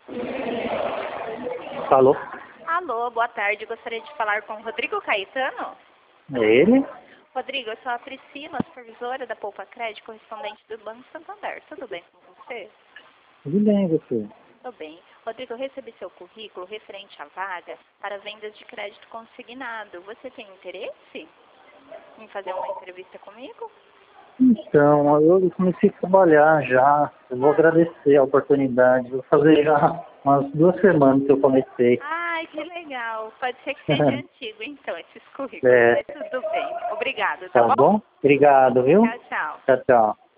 Alô? Alô, boa tarde. Gostaria de falar com o Rodrigo Caetano. É ele? Rodrigo, eu sou a Priscila, supervisora da Poupa Crédito, correspondente do Banco Santander. Tudo bem com você? Tudo bem, você? Tudo bem. Rodrigo, eu recebi seu currículo referente à vaga para vendas de crédito consignado. Você tem interesse em fazer uma entrevista comigo? Então, eu comecei a trabalhar já. Eu vou agradecer a oportunidade. Vou fazer já umas 2 semanas que eu comecei. Ai, que legal. Pode ser que seja antigo, então, esses currículos, É, mas tudo bem. Obrigada, tá tá bom? bom? Obrigado, viu? Tchau, tchau. Tchau, tchau.